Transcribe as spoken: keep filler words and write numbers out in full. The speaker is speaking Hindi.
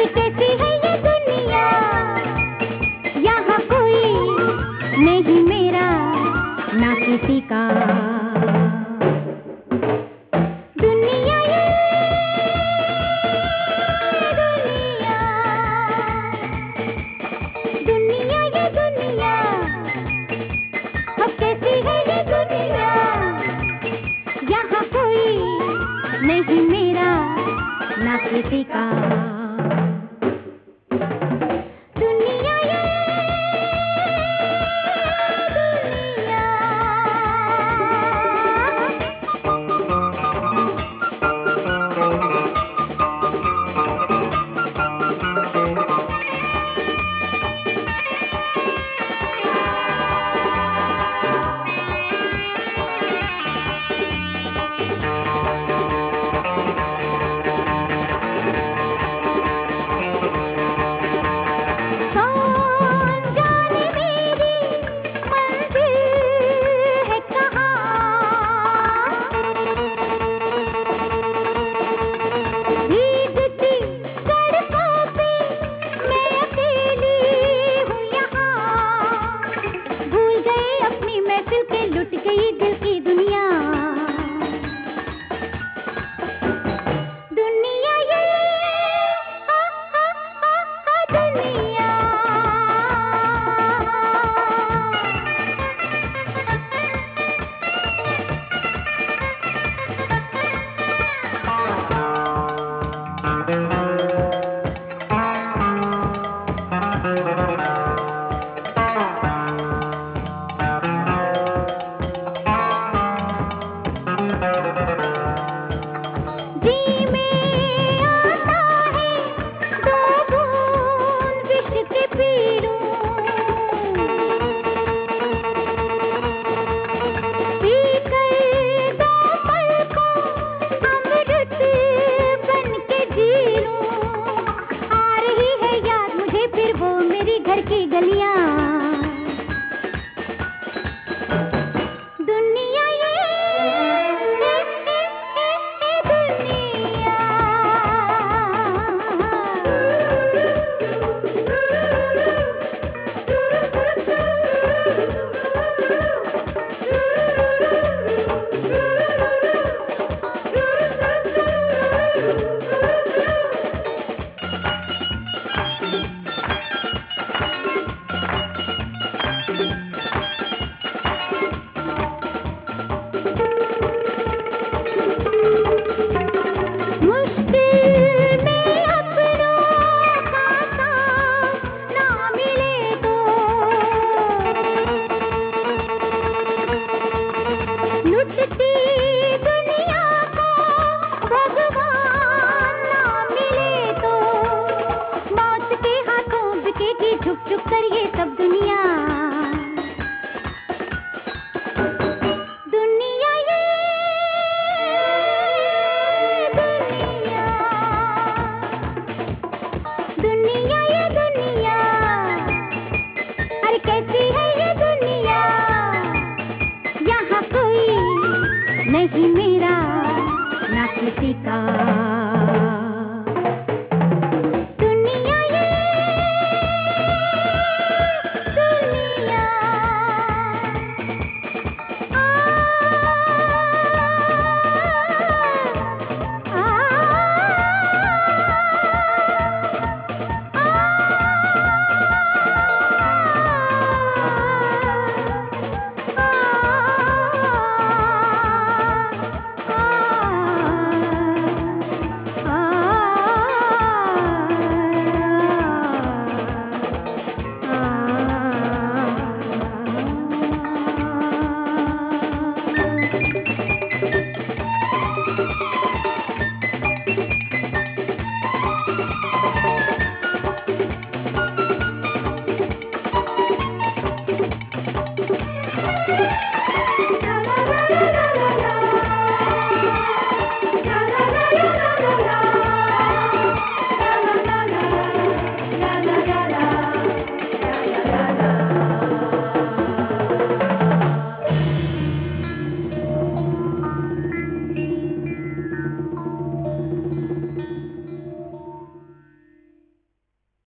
कैसी है ये दुनिया, यहाँ कोई नहीं मेरा ना किसी का। दुनिया ये दुनिया, दुनिया ये दुनिया, अब कैसी है ये दुनिया, यहाँ कोई नहीं मेरा ना किसी का। दुनिया ये लुट गई दिल की दुनिया। दुनिया ये हा, हा, हा, हा, दुनिया। घर की गलियां। दुनिया ये दुनिया। झुक झुक कर ये सब दुनिया। दुनिया ये दुनिया, दुनिया ये दुनिया, अरे कैसी है ये दुनिया, यहाँ कोई नहीं मेरा ना किसी का।